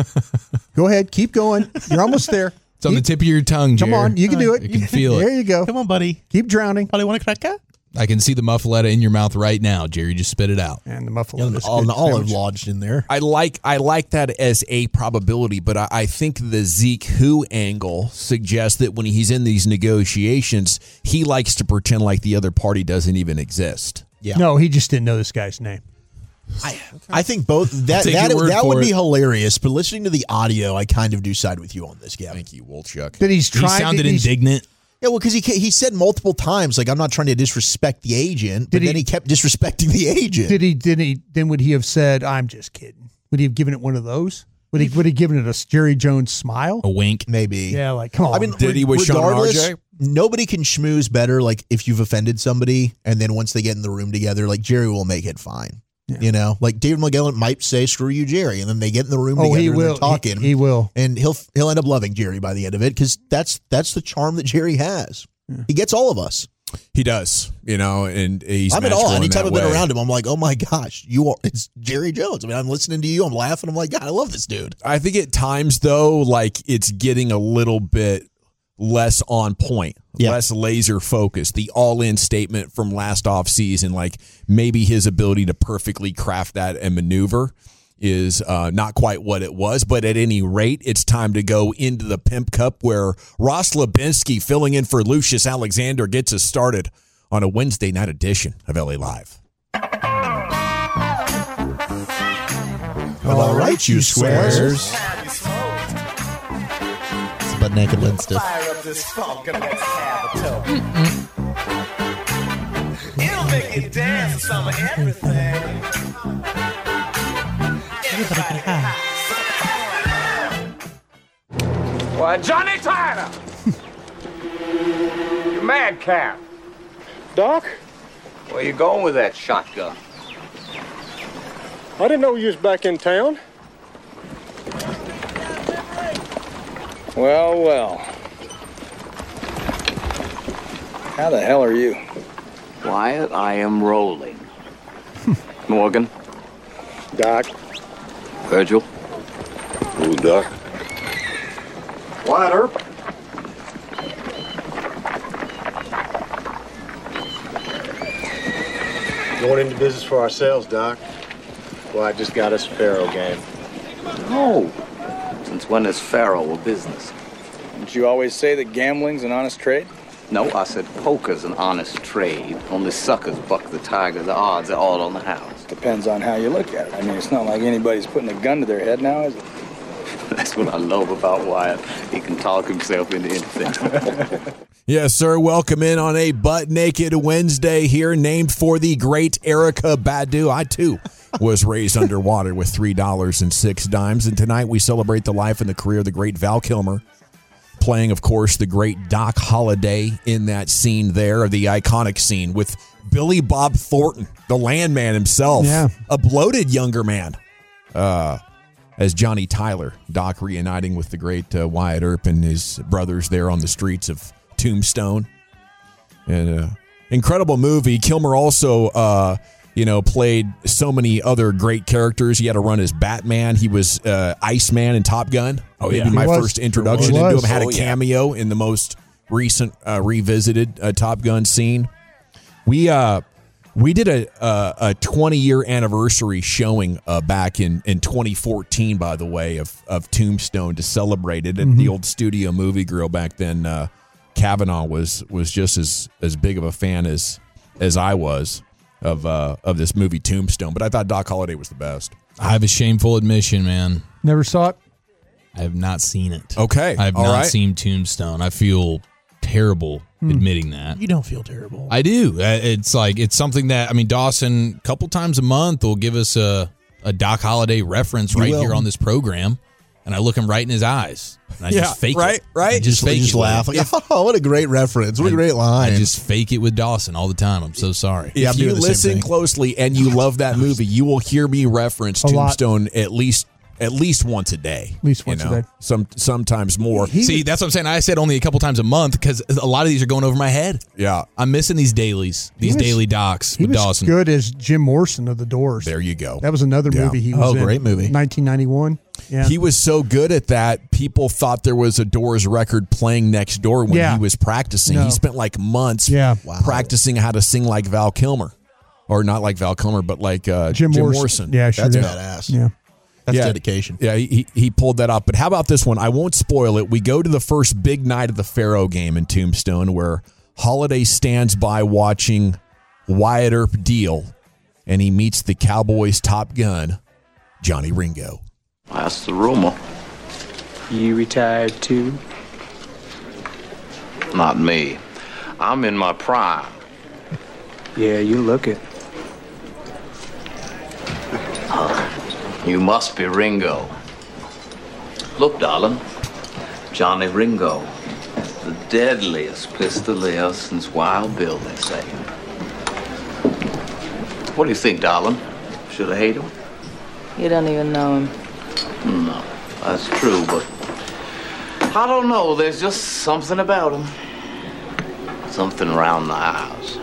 Go ahead, keep going. You're almost there. It's on the Keep- tip of your tongue, Come Jer. on, you can do it. You can feel There it. you go. come on, buddy. Keep drowning. Buddy, want a cracker? I can see the Muffaletta in your mouth right now, Jerry. Just spit it out. And the muffalo. Yeah, is all good the olive sandwich. lodged in there. I like I like that as a probability, but I, I think the Zeke who angle suggests that when he's in these negotiations, he likes to pretend like the other party doesn't even exist. Yeah. No, he just didn't know this guy's name. I, I think both that Take that, your word that for would it. be hilarious. But listening to the audio, I kind of do side with you on this, Gavin. Thank you, Wolchuk. That he's He trying. sounded to, he's- indignant. Yeah, well, because he ca- he said multiple times, like, I'm not trying to disrespect the agent, but Did he- then he kept disrespecting the agent. Did he? Did he? Then would he have said, "I'm just kidding"? Would he have given it one of those? Would he? Would he given it a Jerry Jones smile? A wink. Maybe. Yeah, like come on. I mean, Did he with Sean and regardless, R J? nobody can schmooze better, like, if you've offended somebody, and then once they get in the room together, like, Jerry will make it fine. Yeah. You know? Like, David McGillen might say, screw you, Jerry, and then they get in the room oh, together he and will. they're talking. He, he will. and he'll he'll end up loving Jerry by the end of it, because that's, that's the charm that Jerry has. He gets all of us. He does, you know, and he's I'm in magical awe. in Anytime that I've been way. around him, I'm like, oh my gosh, you are, it's Jerry Jones. I mean, I'm listening to you, I'm laughing, I'm like, God, I love this dude. I think at times though, like it's getting a little bit less on point, Yeah. less laser focused. The all in statement from last off season, like maybe his ability to perfectly craft that and maneuver is uh, not quite what it was. But at any rate, it's time to go into the Pimp Cup where Ross Lubinsky filling in for Lucius Alexander gets us started on a Wednesday night edition of L A Live. All right, you squares. Butt Naked Wednesday. Fire up this funk and let's have a talk. It'll make you dance, some of everything. Everybody get high. Why, Johnny Tyler! You madcap. Doc, Where you going with that shotgun? I didn't know you was back in town. Well, well. How the hell are you? Wyatt, I am rolling. Morgan, Doc. Virgil. Ooh, Doc. Wyatt Earp. Going into business for ourselves, Doc. Wyatt just got us a faro game. Oh, since when is Faro a business? Didn't you always say that gambling's an honest trade? No, I said poker's an honest trade. Only suckers buck the tiger. The odds are all on the house. Depends on how you look at it. I mean, it's not like anybody's putting a gun to their head now, is it? That's what I love about Wyatt. He can talk himself into anything. Yes, sir. Welcome in on a Butt Naked Wednesday here, named for the great Erykah Badu. I, too, was raised underwater with three dollars and six dimes. And tonight we celebrate the life and the career of the great Val Kilmer, playing, of course, the great Doc Holliday in that scene there, the iconic scene with Billy Bob Thornton, the landman himself, Yeah. a bloated younger man, uh, as Johnny Tyler, Doc reuniting with the great uh, Wyatt Earp and his brothers there on the streets of Tombstone. And uh, incredible movie. Kilmer also, uh, you know, played so many other great characters. He had to run as Batman. He was uh, Iceman in Top Gun. Oh, maybe yeah. my He was. first introduction He into was. him. Had a Oh, yeah. cameo in the most recent uh, revisited uh, Top Gun scene. We uh, we did a a, a twenty year anniversary showing uh, back in, in twenty fourteen, by the way, of of Tombstone to celebrate it at Mm-hmm. the old Studio Movie Grill back then. Uh, Kavanaugh was was just as as big of a fan as as I was of uh, of this movie Tombstone, but I thought Doc Holliday was the best. I have a shameful admission, man. Never saw it. I have not seen it. Okay, I have all not right. seen Tombstone. I feel terrible admitting that. You don't feel terrible. I do. Uh, It's like it's something that I mean, Dawson a couple times a month will give us a a Doc Holliday reference right will. here on this program, and I look him right in his eyes, and I Yeah, just fake right, it. right. I just You fake just it. with laugh. him. Like, oh, what a great reference. What a great line. I just fake it with Dawson all the time. I'm so sorry. Yeah, I'm if you doing the same listen thing. closely and you love that movie, you will hear me reference A lot. Tombstone at least at least once a day. At least once a day. Some sometimes more. See, that's what I'm saying. I said only a couple times a month because a lot of these are going over my head. Yeah. I'm missing these dailies, these was- daily docs He with was Dawson. good as Jim Morrison of The Doors. There you go. That was another Yeah. movie he was Oh, in. great movie. nineteen ninety-one. Yeah. He was so good at that, people thought there was a Doors record playing next door when Yeah. he was practicing. No. He spent like months Yeah. Wow. practicing how to sing like Val Kilmer. Or not like Val Kilmer, but like uh, Jim, Jim, Morrison. Morrison. Yeah, sure That's did. badass. Yeah. That's Yeah. dedication. Yeah, he, he pulled that off. But how about this one? I won't spoil it. We go to the first big night of the Faro game in Tombstone where Holliday stands by watching Wyatt Earp deal, and he meets the Cowboys' top gun, Johnny Ringo. That's the rumor. You retired too? Not me. I'm in my prime. Yeah, you look it. You must be Ringo. Look, darling. Johnny Ringo. The deadliest pistolier since Wild Bill, they say. What do you think, darling? Should I hate him? You don't even know him. No, that's true, but I don't know. There's just something about him. Something around the house.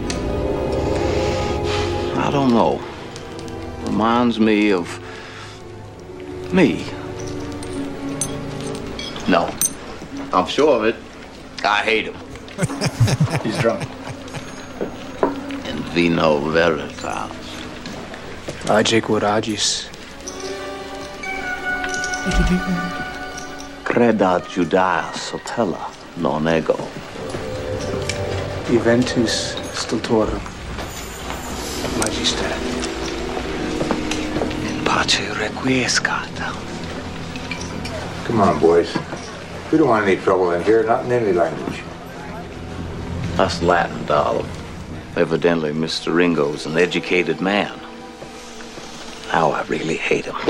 I don't know. Reminds me of me. No, I'm sure of it. I hate him. He's drunk. In vino veritas. Logic Rodagis. Creda Judaea sotella non ego. Juventus Stultorum. Magister. In pace requiescat. Come on, boys. We don't want any trouble in here, not in any language. That's Latin, darling. Evidently, Mister Ringo's an educated man. Now I really hate him.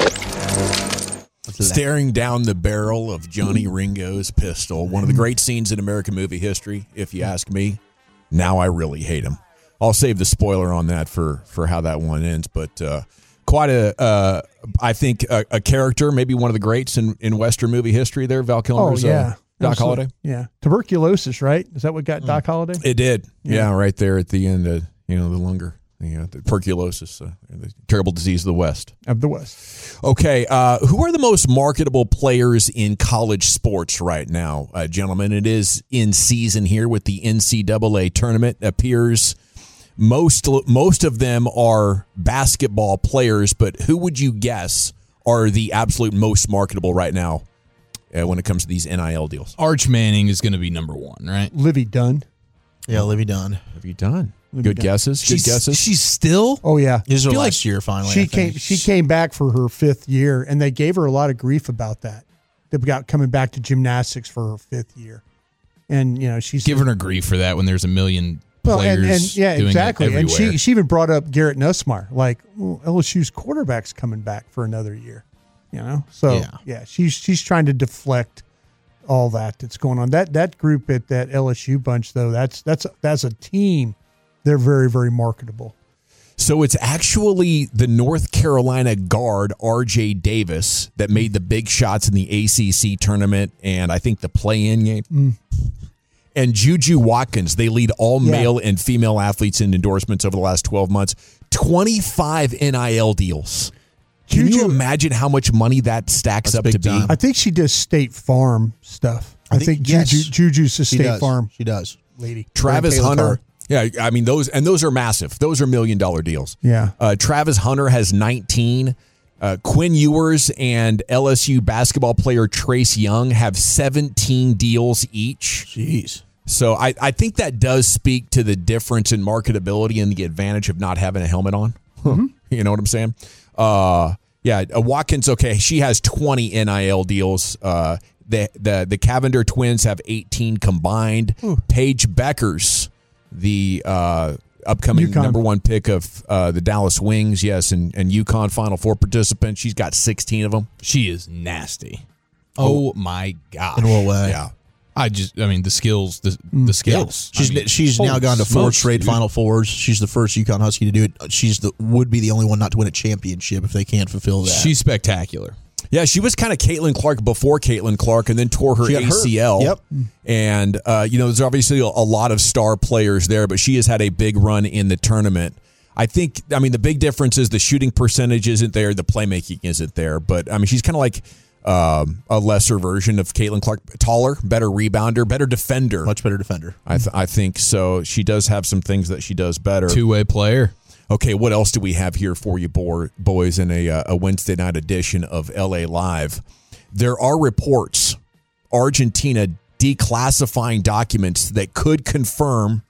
Staring down the barrel of Johnny Ringo's pistol. One of the great scenes in American movie history, if you ask me. Now I really hate him. I'll save the spoiler on that for, for how that one ends. But uh, quite a, uh, I think, a, a character, maybe one of the greats in, in Western movie history there, Val Kilmer's oh, yeah. uh, Doc Absolutely. Holliday. Yeah. Tuberculosis, right? Is that what got mm. Doc Holliday? It did. Yeah. Yeah. yeah, right there at the end of, you know, the longer. You know, the tuberculosis, uh, the terrible disease of the West. Of the West. Okay, uh, who are the most marketable players in college sports right now, uh, gentlemen? It is in season here with the N C double A tournament. It appears most most of them are basketball players, but who would you guess are the absolute most marketable right now uh, when it comes to these N I L deals? Arch Manning is going to be number one, right? Livy Dunn. Yeah, Livy Dunn. Livy Dunn. Livy Good Dunn. guesses. Good She's, guesses. She's still. Oh yeah. This is her feel last like year finally. She I came. think. She came back for her fifth year, and they gave her a lot of grief about that. They got coming back to gymnastics for her fifth year, and you know she's Giving her grief for that when there's a million well, players and, and yeah, doing exactly. it And everywhere. she she even brought up Garrett Nussmeier, like well, L S U's quarterback's coming back for another year. You know, so Yeah. yeah, she's she's trying to deflect all that that's going on. That that group at that L S U bunch though, that's that's that's a team. They're very, very marketable. So it's actually the North Carolina guard, R J Davis, that made the big shots in the A C C tournament and I think the play-in game. Mm. And Juju Watkins, they lead all Yeah. male and female athletes in endorsements over the last twelve months. twenty-five N I L deals. Can Juju- you imagine how much money that stacks That's up big to be? time. I think she does State Farm stuff. I, I think, think- yes. Juju, Juju's a She State does. Farm She does. lady. Travis Taylor Hunter. Carr. Yeah, I mean, those, and those are massive. Those are million dollar deals. Yeah. Uh, Travis Hunter has nineteen. Uh, Quinn Ewers and L S U basketball player Trace Young have seventeen deals each. Jeez. So I, I think that does speak to the difference in marketability and the advantage of not having a helmet on. Mm-hmm. You know what I'm saying? Uh, yeah, uh, Watkins, okay, she has twenty N I L deals. Uh, the, the, the Cavender twins have eighteen combined. Ooh. Paige Beckers, the uh, upcoming UConn. number one pick of uh, the Dallas Wings, yes, and, and UConn Final Four participant, she's got sixteen of them. She is nasty. Oh, my gosh. In what way? Yeah. I just, I mean, the skills, the, the skills. She's I mean, she's now holy gone to four smokes, straight dude. Final Fours. She's the first UConn Husky to do it. She's the would be the only one not to win a championship if they can't fulfill that. She's spectacular. Yeah, she was kind of Caitlin Clark before Caitlin Clark and then tore her She got A C L. hurt. Yep. And, uh, you know, there's obviously a, a lot of star players there, but she has had a big run in the tournament. I think, I mean, the big difference is the shooting percentage isn't there, the playmaking isn't there. But, I mean, she's kind of like um, a lesser version of Caitlin Clark. Taller, better rebounder, better defender. much better defender. I, th- I think so. She does have some things that she does better. Two-way player. Okay, what else do we have here for you, bo- boys, in a, uh, a Wednesday night edition of L A Live? There are reports, Argentina declassifying documents that could confirm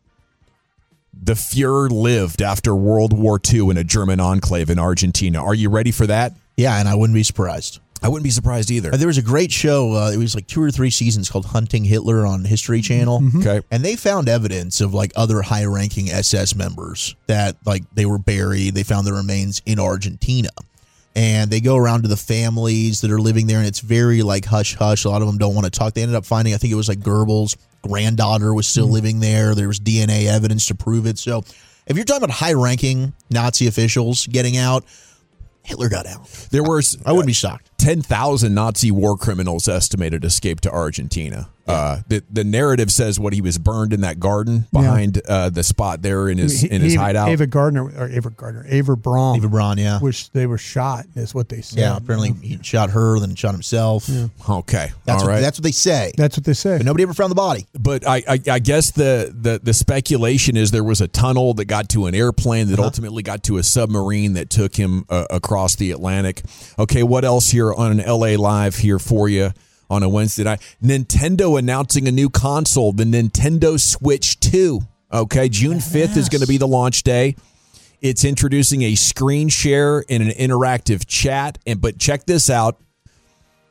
the Fuhrer lived after World War Two in a German enclave in Argentina. Are you ready for that? Yeah, and I wouldn't be surprised. I wouldn't be surprised either. Uh, There was a great show. Uh, it was like two or three seasons called Hunting Hitler on History Channel. Okay. And they found evidence of like other high ranking S S members that like they were buried. They found their remains in Argentina. And they go around to the families that are living there, and it's very like hush hush. A lot of them don't want to talk. They ended up finding, I think it was like Goebbels' granddaughter was still living there. There was D N A evidence to prove it. So if you're talking about high ranking Nazi officials getting out, Hitler got out. There was I wouldn't be shocked. ten thousand Nazi war criminals estimated escaped to Argentina. Uh, the the narrative says what he was burned in that garden behind uh, the spot there in his in his Ava, hideout. Ava Gardner or Ava Gardner, Ava Braun. Eva Braun, yeah. Which they were shot, is what they said. Yeah, apparently he shot her, then shot himself. Okay, That's all what, right. That's what they say. That's what they say. But nobody ever found the body. But I, I, I guess the, the, the speculation is there was a tunnel that got to an airplane that Uh-huh. ultimately got to a submarine that took him uh, across the Atlantic. Okay, what else here on an L A Live here for you on a Wednesday night? Nintendo announcing a new console, the Nintendo Switch two. Okay, June fifth is going to be the launch day. It's introducing a screen share and an interactive chat. And but check this out.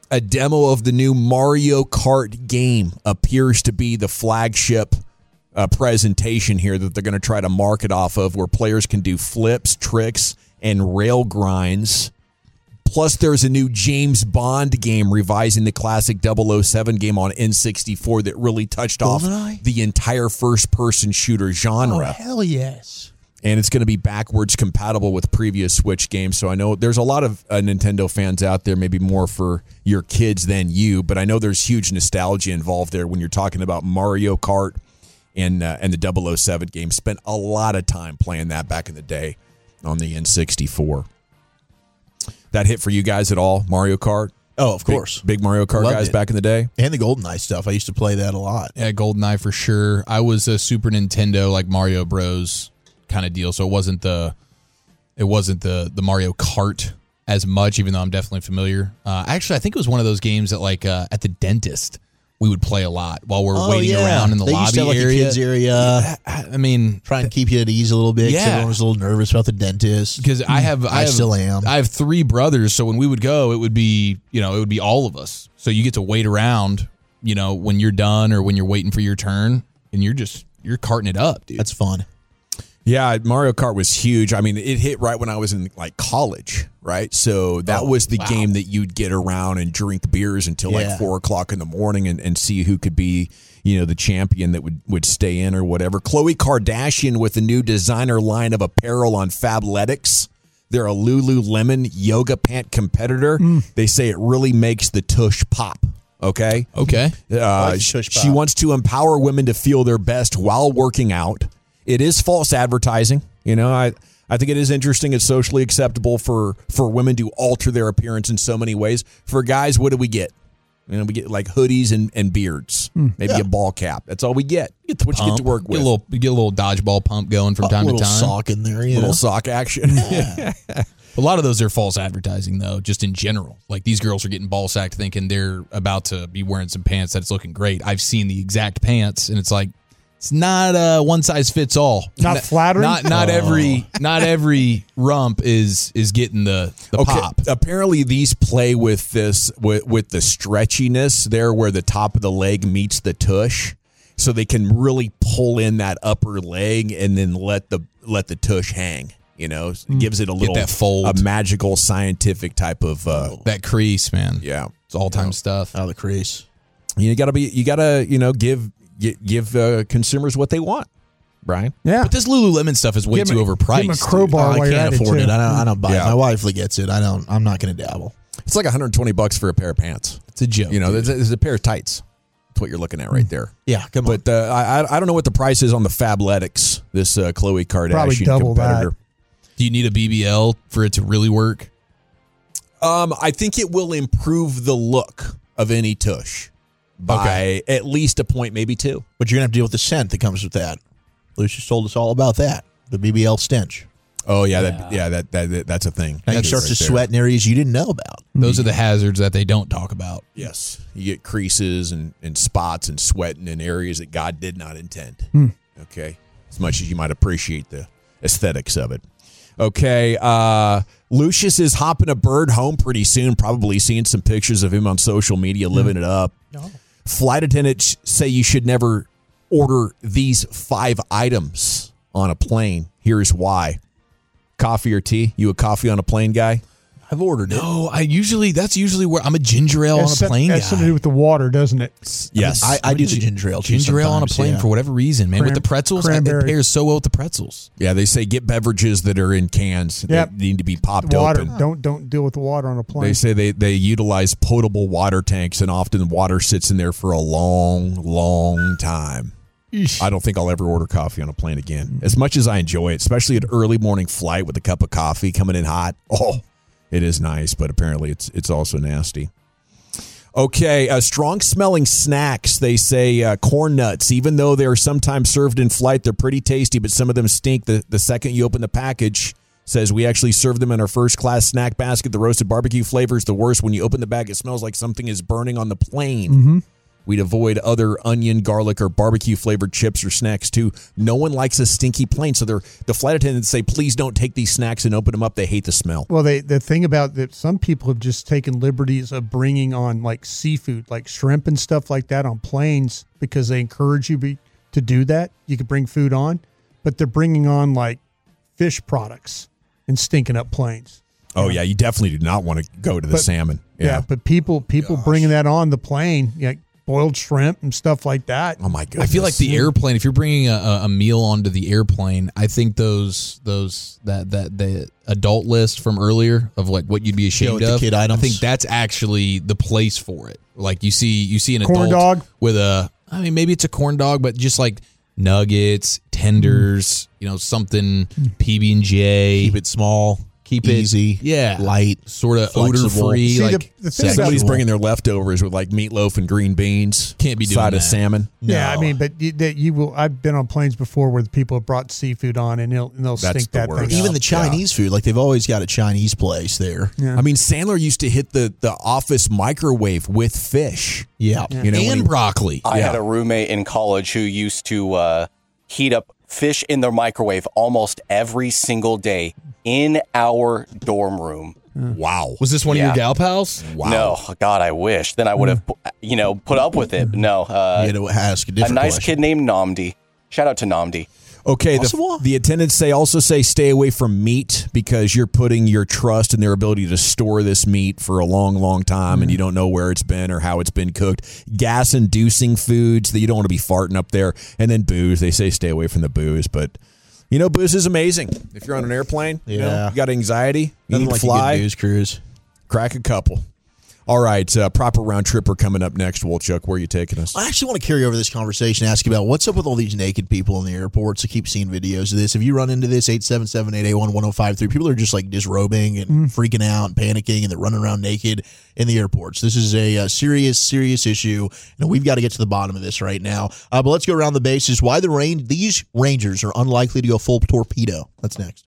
A demo of the new Mario Kart game appears to be the flagship uh, presentation here that they're going to try to market off of, where players can do flips, tricks, and rail grinds. Plus, there's a new James Bond game revising the classic double oh seven game on N sixty-four that really touched GoldenEye? off the entire first-person shooter genre. Oh, hell yes. And it's going to be backwards compatible with previous Switch games. So I know there's a lot of uh, Nintendo fans out there, maybe more for your kids than you, but I know there's huge nostalgia involved there when you're talking about Mario Kart and uh, and the double oh seven game. Spent a lot of time playing that back in the day on the N sixty-four. That hit for you guys at all, Mario Kart? Oh, of course. Big, big Mario Kart Loved guys it. back in the day? And the GoldenEye stuff. I used to play that a lot. Yeah, GoldenEye for sure. I was a Super Nintendo, like Mario Bros kind of deal, so it wasn't the it wasn't the the Mario Kart as much, even though I'm definitely familiar. Uh, actually, I think it was one of those games that, like, uh, at the dentist, we would play a lot while we're Oh, waiting yeah. around in the They lobby used to have, like, a area. kids area. I mean, Try and keep you at ease a little bit. 'Cause Yeah. everyone was a little nervous about the dentist. because I have, I, I have, still am. I have three brothers, so when we would go, it would be, you know, it would be all of us. So you get to wait around, you know, when you're done or when you're waiting for your turn, and you're just you're carting it up, dude. That's fun. Yeah, Mario Kart was huge. I mean, it hit right when I was in like college, right? So that Oh, was the wow. game that you'd get around and drink beers until Yeah. like four o'clock in the morning and, and see who could be, you know, the champion that would, would stay in or whatever. Khloe Kardashian with a new designer line of apparel on Fabletics. They're a Lululemon yoga pant competitor. They say it really makes the tush pop. Okay. Okay. Uh, Like she, tush she pop. wants to empower women to feel their best while working out. It is false advertising. You know, I, I think it is interesting. It's socially acceptable for, for women to alter their appearance in so many ways. For guys, what do we get? You know, we get like hoodies and, and beards, maybe a ball cap. That's all we get. That's what you get to work Get with. a little, you get a little dodgeball pump going from A time to little time. sock in there, you little know? sock action. A lot of those are false advertising, though, just in general. Like, these girls are getting ball sacked thinking they're about to be wearing some pants that's looking great. I've seen the exact pants, and it's like, it's not uh, one size fits all. Not N- flattering? Not not every not every rump is is getting the, the Okay. pop. Apparently, these play with this with, with the stretchiness there, where the top of the leg meets the tush, so they can really pull in that upper leg and then let the let the tush hang. You know, it gives it a little that fold. a magical scientific type of uh, That crease, man. yeah. It's all time stuff. Out of the crease. You gotta be you gotta you know give give, give uh, consumers what they want, Brian. Yeah. But this Lululemon stuff is way Give too him a- overpriced. give him a dude. crowbar. Oh, I while you're can't at it, afford too. it. I don't, I don't buy Yeah. it. My wife gets it. I don't. I'm not going to dabble. It's like one hundred twenty bucks for a pair of pants. It's a joke. You know, dude. there's, there's a pair of tights. That's what you're looking at right there. Yeah, come on. But uh, I I- I don't know what the price is on the Fabletics. This uh, Khloe Kardashian Probably double competitor. Do you need a B B L for it to really work? Um, I think it will improve the look of any tush by at least a point, maybe two. But you're going to have to deal with the scent that comes with that. Lucius told us all about that. The B B L stench. Oh yeah, that yeah that, that, that that's a thing. Now you That's start right to there. sweat in areas you didn't know about. Those are the hazards that they don't talk about. Yes, you get creases and, and spots and sweating in areas that God did not intend. Okay, as much as you might appreciate the aesthetics of it. Okay, uh, Lucius is hopping a bird home pretty soon. Probably seeing some pictures of him on social media living it up. Flight attendants say you should never order these five items on a plane. Here's why. Coffee or tea? You a coffee on a plane guy? I've ordered it. No, I usually that's usually where I'm a ginger ale on That's a plane That's guy. something to do with the water, doesn't it? Yes. I, I do the ginger ale. too Ginger ale on a sometimes, plane yeah. for whatever reason, man. with the Cran- pretzels, I- it cranberry. pairs so well with the pretzels. Yeah, they say get beverages that are in cans Yep. that need to be popped Water. open. Don't don't deal with the water on a plane. They say they, they utilize potable water tanks, and often water sits in there for a long, long time. I don't think I'll ever order coffee on a plane again. As much as I enjoy it, especially an early morning flight with a cup of coffee coming in hot. Oh, it is nice, but apparently it's it's also nasty. Okay, uh, strong smelling snacks. They say uh, corn nuts, even though they're sometimes served in flight, they're pretty tasty, but some of them stink the, the second you open the package. Says we actually serve them in our first class snack basket. The roasted barbecue flavor is the worst. When you open the bag, it smells like something is burning on the plane. We'd avoid other onion, garlic, or barbecue flavored chips or snacks too. No one likes a stinky plane, so they're, the flight attendants say, please don't take these snacks and open them up. They hate the smell. Well, they the thing about that, some people have just taken liberties of bringing on like seafood, like shrimp and stuff like that on planes because they encourage you be, to do that. You could bring food on, but they're bringing on like fish products and stinking up planes. Oh, yeah, you definitely do not want to go to the But- salmon. Yeah, Yeah. but people people bringing that on the plane, like boiled shrimp and stuff like that. Oh, my I goodness. feel like the airplane. If you're bringing a, a a meal onto the airplane, I think those those that that the adult list from earlier of like what you'd be ashamed like the of. kid I items. think that's actually the place for it. Like you see you see an Corn adult dog? with a. I mean, maybe it's a corn dog, but just like nuggets, tenders, you know, something P B and J. Keep it small. Keep easy, it yeah, light, sort of flexible. odor free. See, Like the- the thing about- Somebody's bringing their leftovers with like meatloaf and green beans. Can't be doing side that. of salmon. Yeah, I No. mean, but you, that you will. I've been on planes before where the people have brought seafood on, and they'll and they'll That's stink the that worst. thing. Even up. the Chinese food, like they've always got a Chinese place there. Yeah. I mean, Sandler used to hit the, the office microwave with fish. Yeah. You know, when and he- broccoli. I Yeah. had a roommate in college who used to uh, heat up fish in their microwave almost every single day in our dorm room. Wow. Was this one Yeah. of your gal pals? Wow. No, God, I wish. Then I would have, you know, put up with it. But no, uh, You had to ask a a different nice question. kid named Namdi. Shout out to Namdi. Okay, the, Possible? the attendants say also say stay away from meat because you're putting your trust in their ability to store this meat for a long, long time and you don't know where it's been or how it's been cooked. Gas-inducing foods that you don't want to be farting up there. And then booze. They say stay away from the booze. But, you know, booze is amazing. If you're on an airplane, you, know, Yeah. you got anxiety, you Nothing need to like a fly, good news cruise. crack a couple. All right, uh, proper round tripper coming up next. Wolchuk, where are you taking us? I actually want to carry over this conversation and ask you about what's up with all these naked people in the airports. I keep seeing videos of this. Have you run into this? eight seven seven, eight eight one, one oh five three. People are just like disrobing and freaking out and panicking, and they're running around naked in the airports. This is a, uh serious, serious issue, and we've got to get to the bottom of this right now. Uh, but let's go around the bases. Why the rain? These Rangers are unlikely to go full torpedo. That's next.